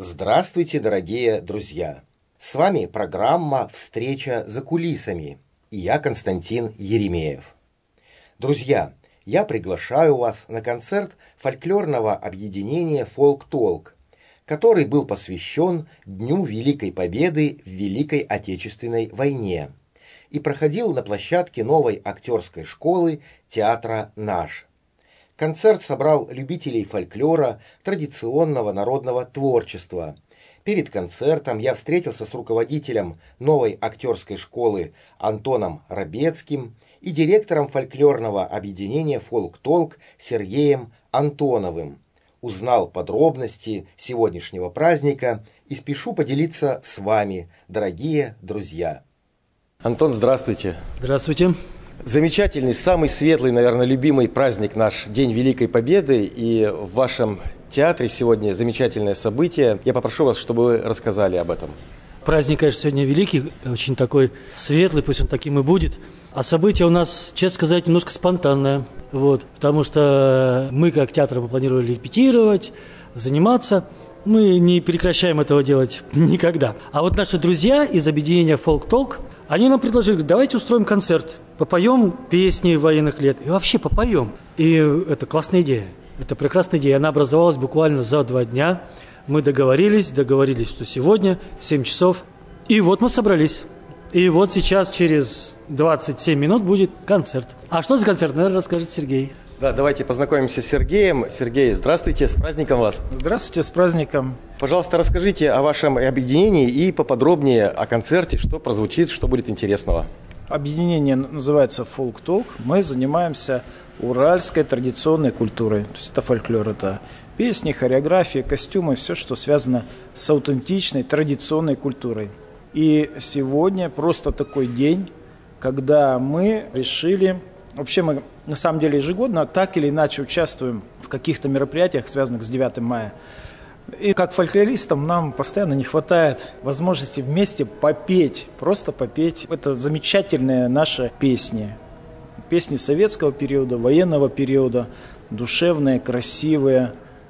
Здравствуйте, дорогие друзья! С вами программа «Встреча за кулисами» и я, Константин Еремеев. Друзья, я приглашаю вас на концерт фольклорного объединения «Фолк-Толк», который был посвящен Дню Великой Победы в Великой Отечественной войне и проходил на площадке новой актерской школы театра «Наш». Концерт собрал любителей фольклора, традиционного народного творчества. Перед концертом я встретился с руководителем новой актерской школы Антоном Рабецким и директором фольклорного объединения «Фолк-Толк» Сергеем Антоновым. Узнал подробности сегодняшнего праздника и спешу поделиться с вами, дорогие друзья. Антон, здравствуйте. Здравствуйте. Замечательный, самый светлый, наверное, любимый праздник наш День Великой Победы. И в вашем театре сегодня замечательное событие. Я попрошу вас, чтобы вы рассказали об этом. Праздник, конечно, сегодня великий, очень такой светлый, пусть он таким и будет. А событие у нас, честно сказать, немножко спонтанное. Потому что мы, как театр, мы планировали репетировать, заниматься. Мы не прекращаем этого делать никогда. А вот наши друзья из объединения «Фолк-Толк», они нам предложили, давайте устроим концерт, попоем песни военных лет и вообще попоем. И это классная идея, это прекрасная идея. Она образовалась буквально за 2 дня. Мы договорились, что сегодня в 7 часов. И вот мы собрались. И вот сейчас через 27 минут будет концерт. А что за концерт, наверное, расскажет Сергей. Да, давайте познакомимся с Сергеем. Сергей, здравствуйте, с праздником вас. Здравствуйте, с праздником. Пожалуйста, расскажите о вашем объединении и поподробнее о концерте, что прозвучит, что будет интересного. Объединение называется «Фолк-Толк». Мы занимаемся уральской традиционной культурой. То есть это фольклор, это песни, хореографии, костюмы, все, что связано с аутентичной традиционной культурой. И сегодня просто такой день, когда мы решили... Вообще мы на самом деле ежегодно так или иначе участвуем в каких-то мероприятиях, связанных с 9 мая. И как фольклористам нам постоянно не хватает возможности вместе попеть, просто попеть. Это замечательные наши песни. Песни советского периода, военного периода, душевные, красивые.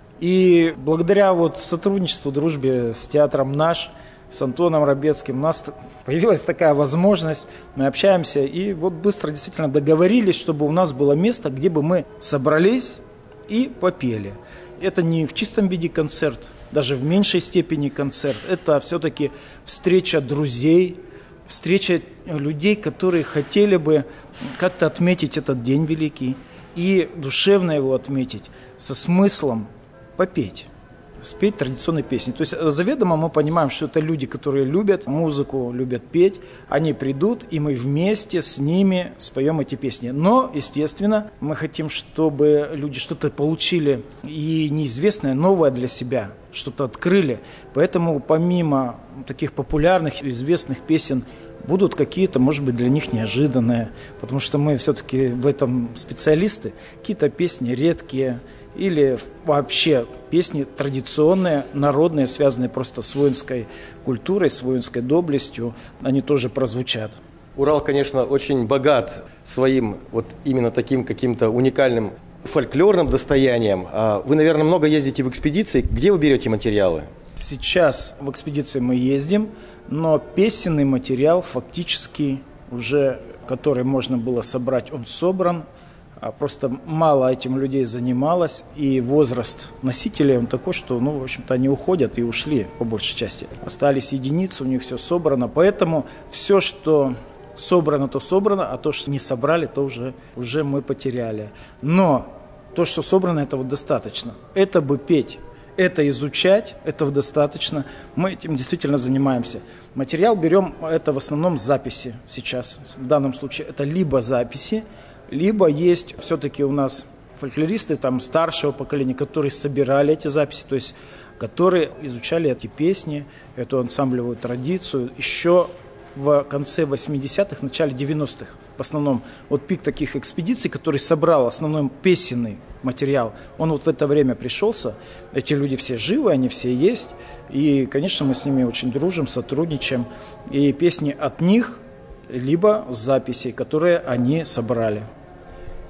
И благодаря сотрудничеству, дружбе с театром «Наш», с Антоном Рабецким у нас появилась такая возможность, мы общаемся и быстро действительно договорились, чтобы у нас было место, где бы мы собрались и попели. Это не в чистом виде концерт, даже в меньшей степени концерт. Это все-таки встреча друзей, встреча людей, которые хотели бы как-то отметить этот день великий и душевно его отметить, со смыслом попеть. Спеть традиционные песни. То есть заведомо мы понимаем, что это люди, которые любят музыку, любят петь. Они придут, и мы вместе с ними споем эти песни. Но, естественно, мы хотим, чтобы люди что-то получили и неизвестное, новое для себя, что-то открыли. Поэтому помимо таких популярных, известных песен, будут какие-то, может быть, для них неожиданные, потому что мы все-таки в этом специалисты. Какие-то песни редкие, или вообще песни традиционные, народные, связанные просто с воинской культурой, с воинской доблестью, они тоже прозвучат. Урал, конечно, очень богат своим именно таким каким-то уникальным фольклорным достоянием. Вы, наверное, много ездите в экспедиции. Где вы берете материалы? Сейчас в экспедиции мы ездим, но песенный материал фактически уже, который можно было собрать, он собран. Просто мало этим людей занималось, и возраст носителей он такой, что, в общем-то, они уходят и ушли по большей части. Остались единицы, у них все собрано, поэтому все, что собрано, то собрано, а то, что не собрали, то уже мы потеряли. Но то, что собрано, этого достаточно. Это бы петь, это изучать, этого достаточно. Мы этим действительно занимаемся. Материал берем, это в основном записи сейчас. В данном случае это либо записи, либо есть все-таки у нас фольклористы старшего поколения, которые собирали эти записи, то есть которые изучали эти песни, эту ансамблевую традицию еще в конце 80-х, начале 90-х. В основном пик таких экспедиций, который собрал основной песенный материал, он в это время пришелся. Эти люди все живы, они все есть. И, конечно, мы с ними очень дружим, сотрудничаем. И песни от них, либо с записей, которые они собрали.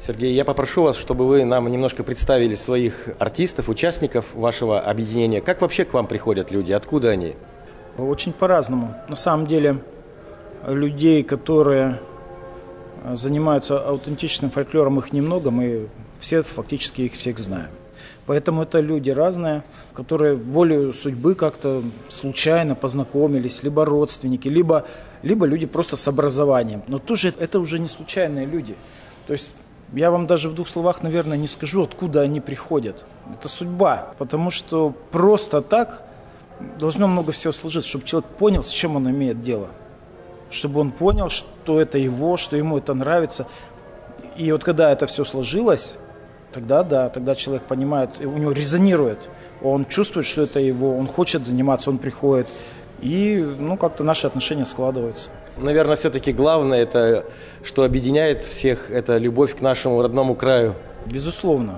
Сергей, я попрошу вас, чтобы вы нам немножко представили своих артистов, участников вашего объединения. Как вообще к вам приходят люди? Откуда они? Очень по-разному. На самом деле, людей, которые занимаются аутентичным фольклором, их немного. Мы все фактически их всех знаем. Поэтому это люди разные, которые волею судьбы как-то случайно познакомились, либо родственники, либо люди просто с образованием. Но тоже это уже не случайные люди. То есть я вам даже в 2 словах, наверное, не скажу, откуда они приходят. Это судьба, потому что просто так должно много всего сложиться, чтобы человек понял, с чем он имеет дело. Чтобы он понял, что это его, что ему это нравится. И вот когда это все сложилось, тогда человек понимает, у него резонирует. Он чувствует, что это его, он хочет заниматься, он приходит. И как-то наши отношения складываются. Наверное, все-таки главное, это, что объединяет всех, это любовь к нашему родному краю. Безусловно.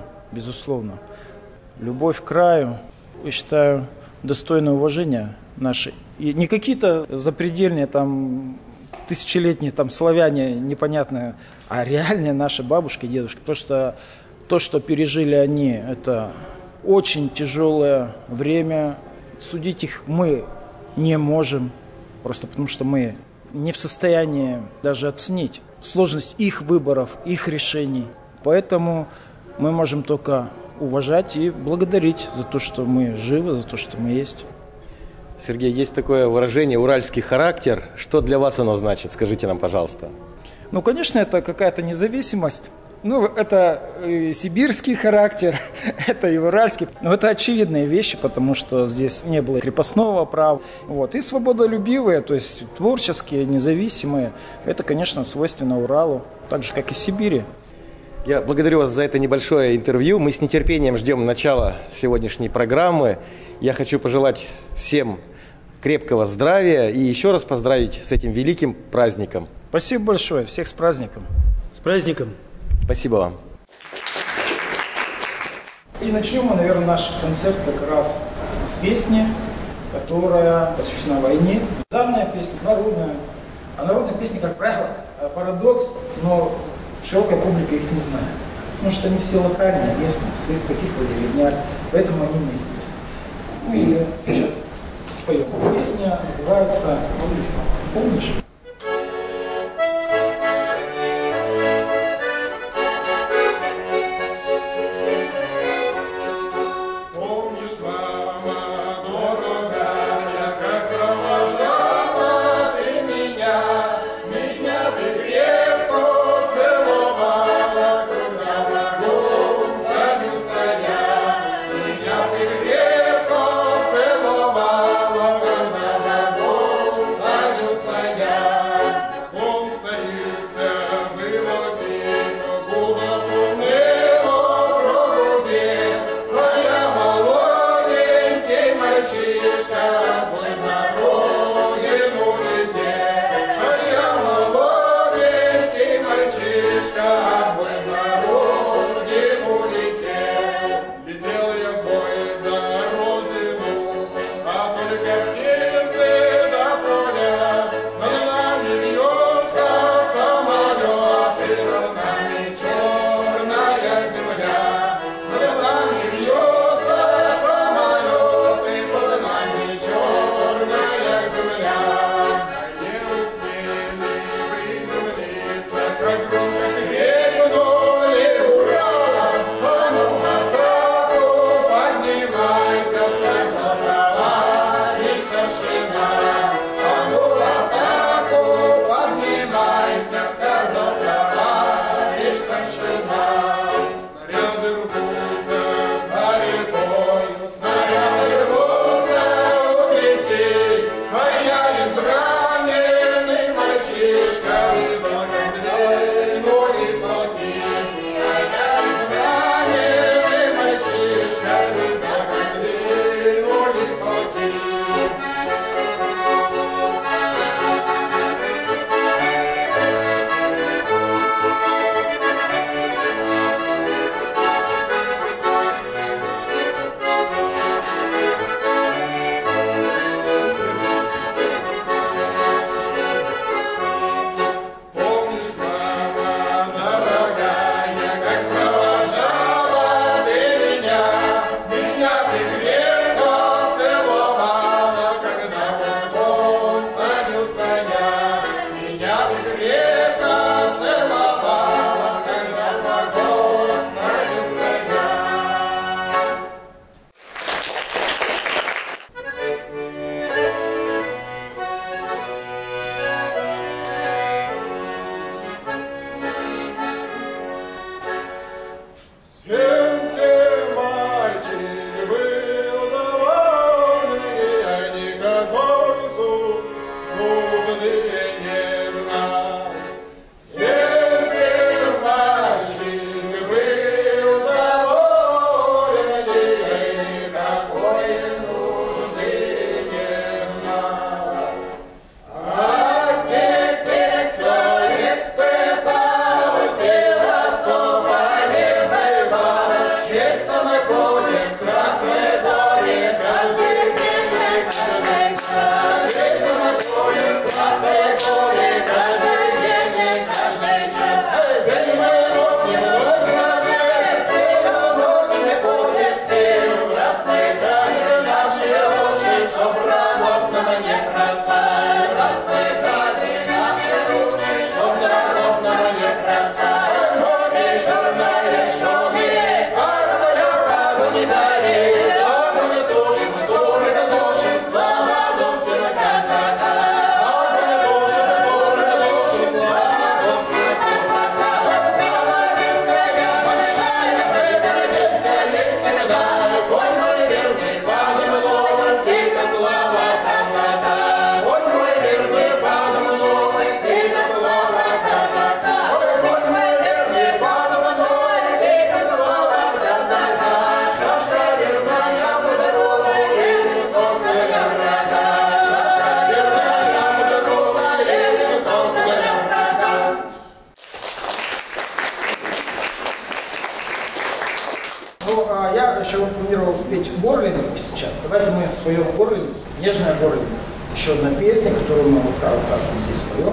Любовь к краю, я считаю, достойное уважения нашей. И не какие-то запредельные, тысячелетние славяне непонятные, а реальные наши бабушки и дедушки. Потому что то, что пережили они, это очень тяжелое время. Судить их мы не можем, просто потому что мы не в состоянии даже оценить сложность их выборов, их решений. Поэтому мы можем только уважать и благодарить за то, что мы живы, за то, что мы есть. Сергей, есть такое выражение «уральский характер». Что для вас оно значит? Скажите нам, пожалуйста. Конечно, это какая-то независимость. Это и сибирский характер, это и уральский. Но это очевидные вещи, потому что здесь не было крепостного права. И свободолюбивые, то есть творческие, независимые. Это, конечно, свойственно Уралу, так же, как и Сибири. Я благодарю вас за это небольшое интервью. Мы с нетерпением ждем начала сегодняшней программы. Я хочу пожелать всем крепкого здравия и еще раз поздравить с этим великим праздником. Спасибо большое. Всех с праздником. С праздником. Спасибо вам. И начнем мы, наверное, наш концерт как раз с песни, которая посвящена войне. Данная песня народная. А народные песни, как правило, парадокс, но широкая публика их не знает. Потому что они все локальные, местные, в своих каких-то деревнях, поэтому они неизвестны. Мы ее сейчас споем. Песня называется «Помнишь?». Как гром, как ветер. Ну, я еще планировал спеть Горлинг сейчас. Давайте мы споем Горлинг, нежная Горлинг. Еще одна песня, которую мы вот так вот здесь поем.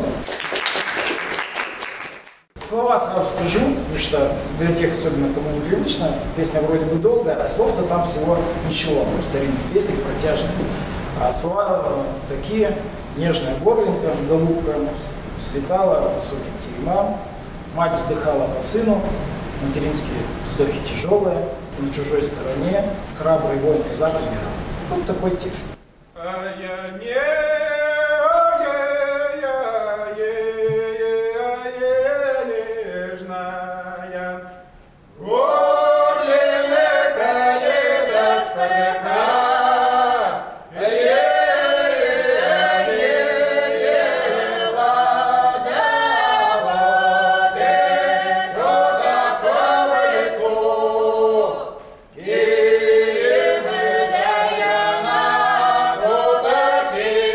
Слова сразу скажу, потому что для тех, особенно кому непривычно, песня вроде бы долгая, а слов-то там всего ничего, просто старинных песни протяжных. А слова такие: нежная горлинка, голубка, взлетала высоким теремам, мать вздыхала по сыну, материнские вздохи тяжелые, на чужой стороне, храбрый воин казак умирал. Вот такой текст. Give me the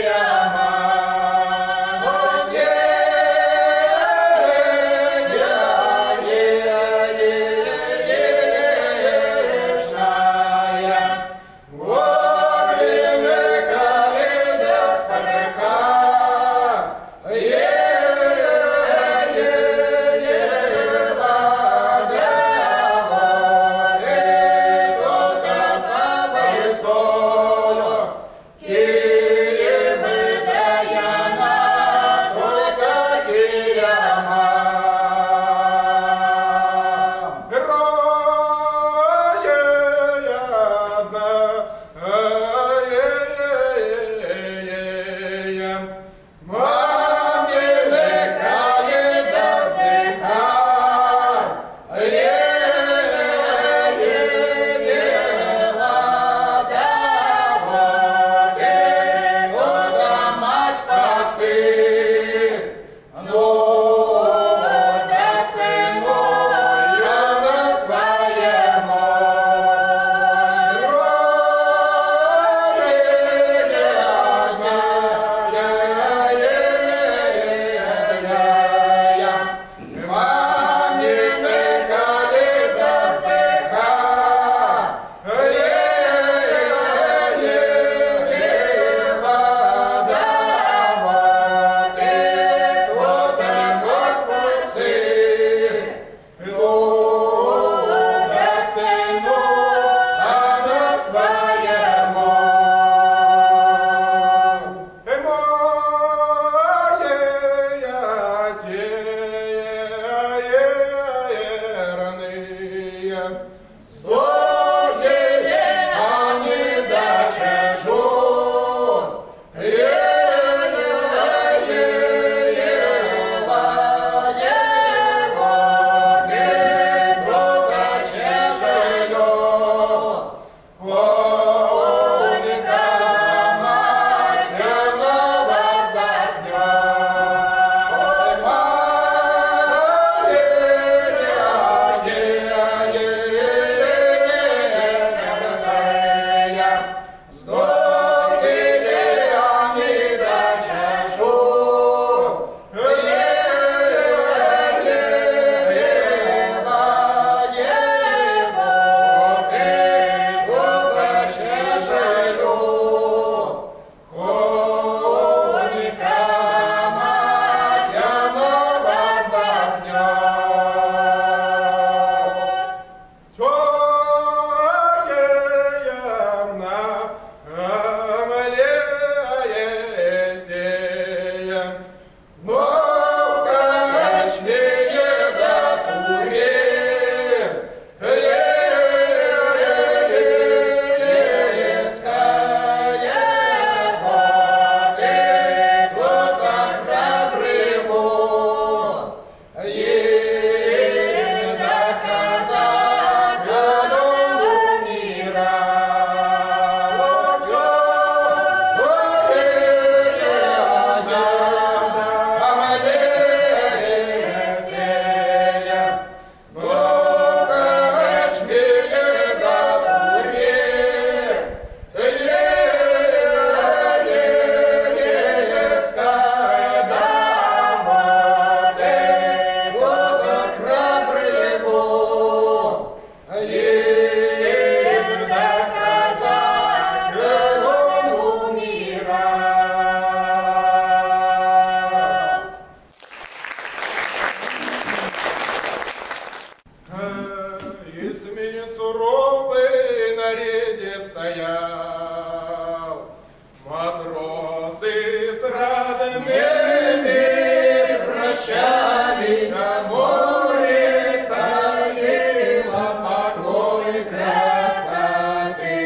суровый на рейде стоял. Матросы с родными прощались, а море таило покой красоты.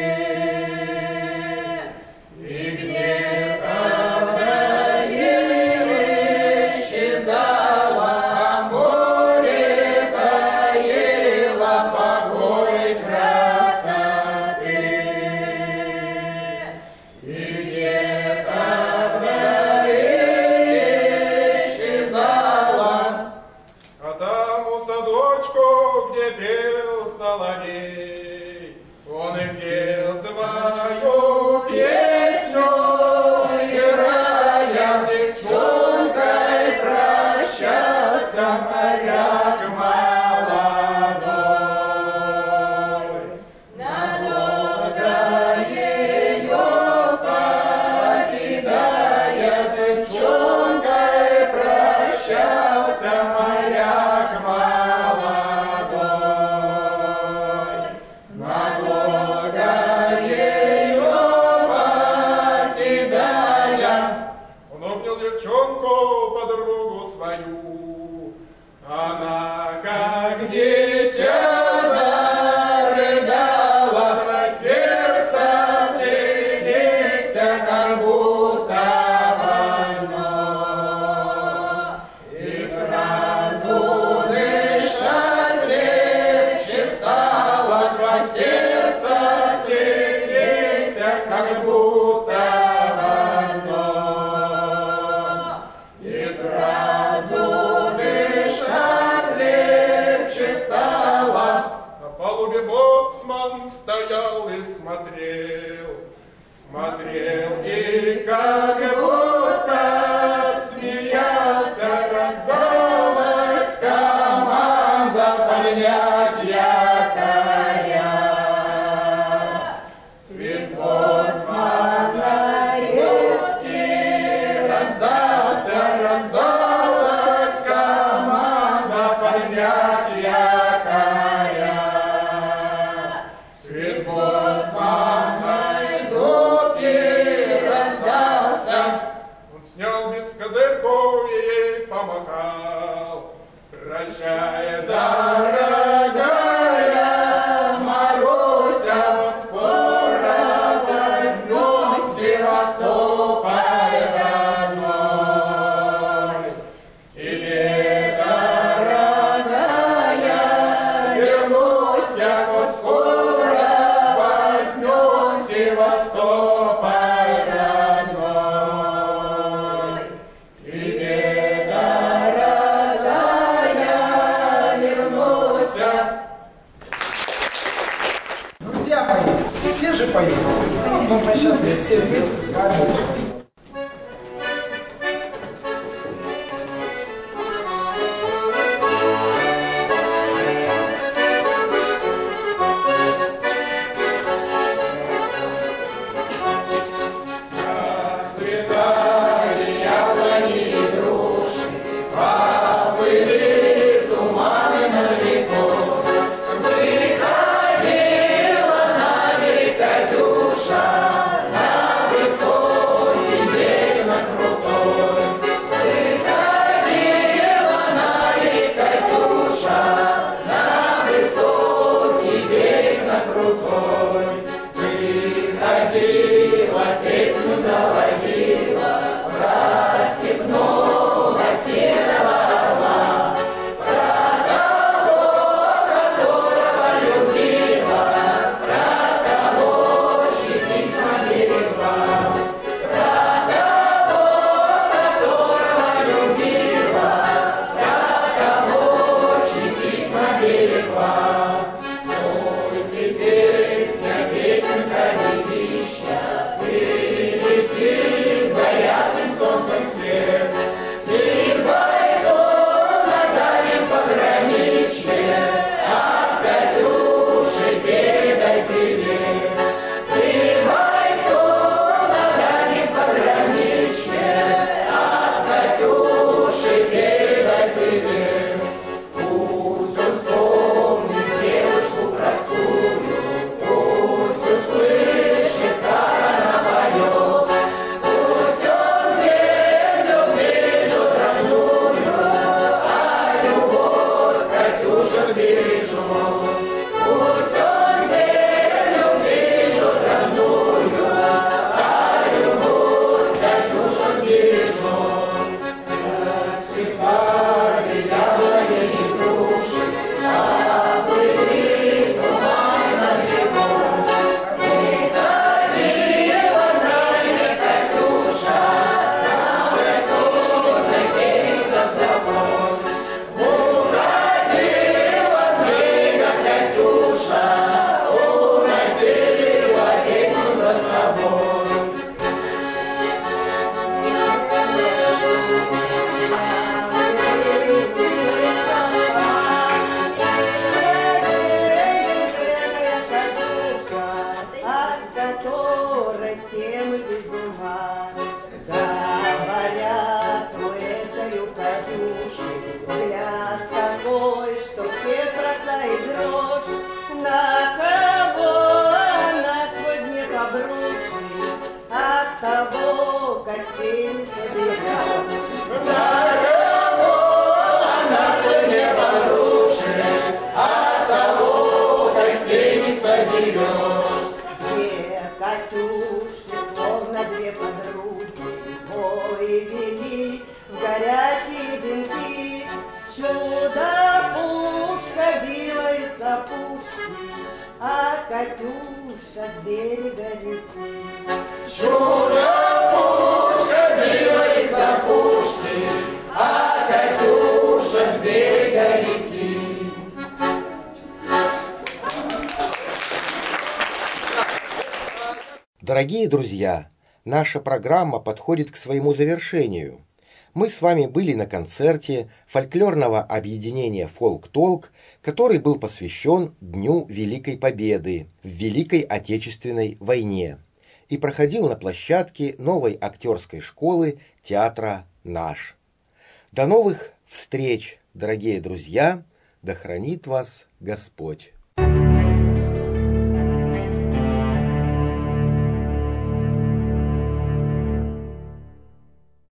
И где-то вдали исчезало, а море таило покой красоты. И где-то вдали исчезало, а там у садочку, где пел соловей, он и пел свою песню, играя с девчонкой, прощался моряк молодой. Надолго ее покидая, девчонкой прощался моряк молодой. Надолго ее покидая, он обнял девчонку, подругу свою. Она, как дитя, зарыдала, два сердца слились, как будто в одно. И сразу дышать легче стало, два сердца слились, как будто в одно. И сразу дышать легче стало. На палубе боцман стоял и смотрел, смотрел и как будто смеялся. Раздалась команда поднять якоря. Свист боцмана резкий раздался, раздалась команда поднять якоря. Свист боцмана дудки раздался. Он снял без козырьков и ей помахал. Прощай, дорогая Маруся, вот скоро возьмем Севастополь родной. К тебе, дорогая, вернусь я, вот скоро возьмем Севастополь родной. К тебе, дорогая, вернусь я. Друзья мои, все же поют. Вот мы сейчас все вместе с вами. Расцветали яблони и груши, поплыли туманы над рекой. Выходила на берег Катюша, на высокий берег, на крутой. Выходила на берег Катюша, на высокий берег, на крутой. Выходила, песню заводила про степного серого орла, про того, которого любила, про того, чьи письма берегла, про того, которого любила, про того, чьи письма берегла. Только песня, песенка девичья, ты лети за ясным солнцем свет. Ты бойцом на дальнем пограничье, от Катюши передай привет. Ты бойцом на дальнем пограничье, от Катюши передай привет. Пусть он вспомнит и дрожь, на кого она сегодня побрушит, от того костей не соберет. На кого она сегодня побрушит, от того костей не соберет. Две Катюши, словно две подруги, бой вели в горячие дымки. Чудо-пушка била из-за пушки, а Катюша с берега реки. Чудо-пушка била из-за пушки, а Катюша с берега реки. Дорогие друзья, наша программа подходит к своему завершению. Мы с вами были на концерте фольклорного объединения «Фолк-Толк», который был посвящен Дню Великой Победы в Великой Отечественной войне и проходил на площадке новой актерской школы театра «Наш». До новых встреч, дорогие друзья! Да хранит вас Господь!